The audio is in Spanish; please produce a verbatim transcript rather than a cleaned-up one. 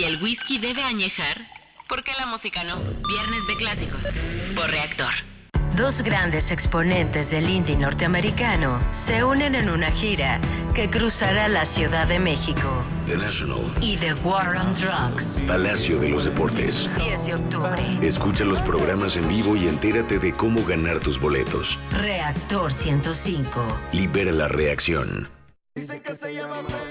Si el whisky debe añejar, ¿por qué la música no? Viernes de Clásicos, por Reactor. Dos grandes exponentes del indie norteamericano se unen en una gira que cruzará la Ciudad de México. The National Y The War on Drugs. Palacio de los Deportes. diez de octubre. Escucha los programas en vivo y entérate de cómo ganar tus boletos. Reactor ciento cinco. Libera la reacción. Dicen que se llama